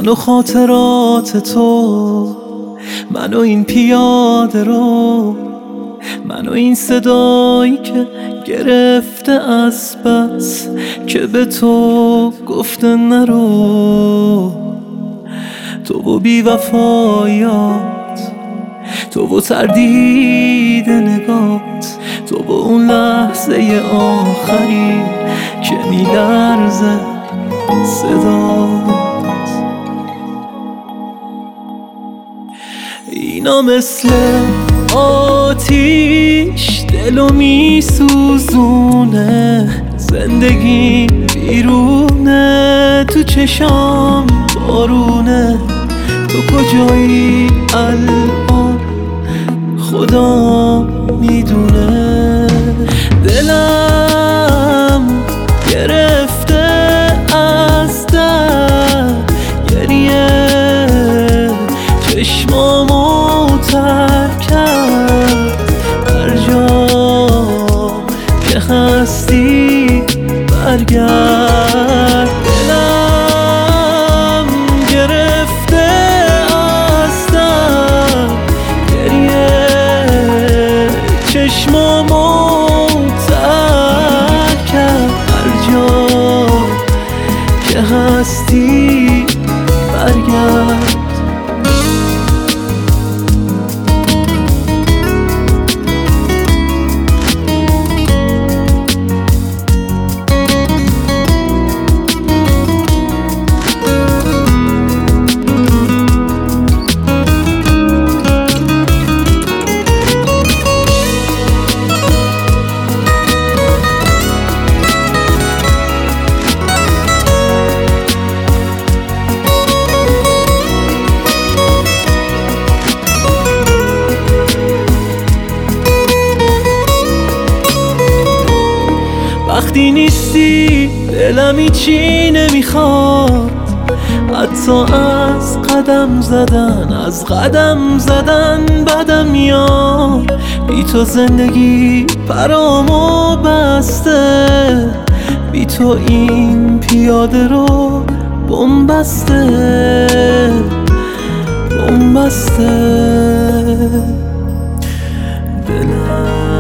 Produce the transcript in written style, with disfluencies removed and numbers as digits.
من و خاطرات تو، من و این پیاده رو، من و این صدایی که گرفته از بس که به تو گفته نرو. تو و بی وفایات، تو و تردید نگات، تو و اون لحظه آخری که میلرزه صدات. اینا مثل آتیش دلو میسوزونه، زندگی بیرونه، تو چشام بارونه. تو کجایی الان خدا میدونه. دلم گرفته از درد گریه، چشمامو تر کرد. هر جا که هستی برگرد. دلم گرفته از درد گریه، چشمامو تر کرد. هر جا که هستی برگرد. وقتی نیستی دلم هیچی نمیخواد، حتی از قدم زدن بدم میاد. بی تو زندگی برامو بسته، بی تو این پیاده رو بنبسته. دلم